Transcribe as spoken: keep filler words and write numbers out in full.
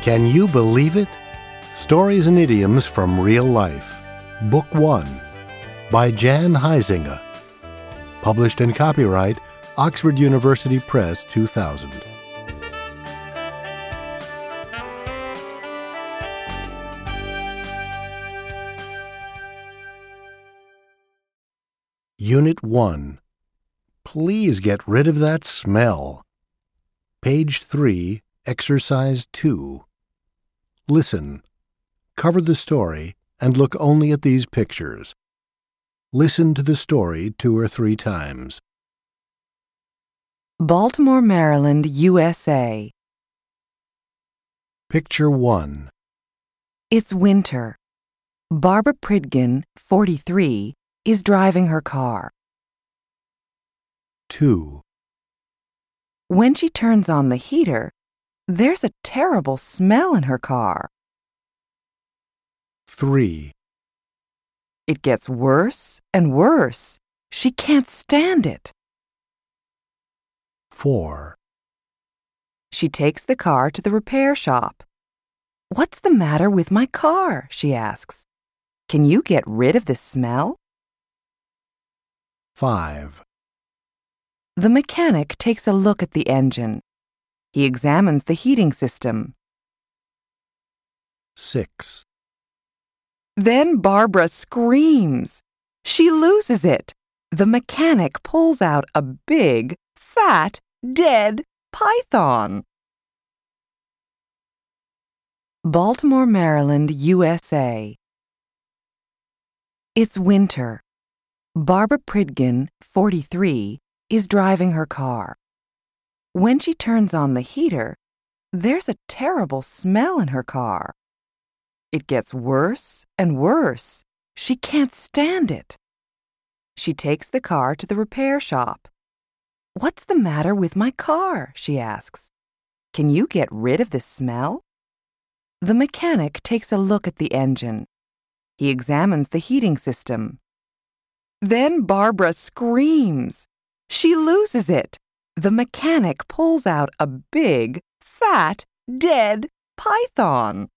Can you believe it? Stories and Idioms from Real Life. Book one by Jan Huizinga. Published in copyright Oxford University Press two thousand. Unit one. Please get rid of that smell. Page three, Exercise two. Listen. Cover the story and look only at these pictures. Listen to the story two or three times. Baltimore, Maryland, U S A. Picture one. It's winter. Barbara Pridgen, forty-three, is driving her car. two. When she turns on the heater, there's a terrible smell in her car. three. It gets worse and worse. She can't stand it. four. She takes the car to the repair shop. "What's the matter with my car?" she asks. "Can you get rid of the smell?" five. The mechanic takes a look at the engine. He examines the heating system. six. Then Barbara screams. She loses it. The mechanic pulls out a big, fat, dead python. Baltimore, Maryland, U S A. It's winter. Barbara Pridgen, forty-three, is driving her car. When she turns on the heater, there's a terrible smell in her car. It gets worse and worse. She can't stand it. She takes the car to the repair shop. "What's the matter with my car?" she asks. "Can you get rid of the smell?" The mechanic takes a look at the engine. He examines the heating system. Then Barbara screams. She loses it. The mechanic pulls out a big, fat, dead python.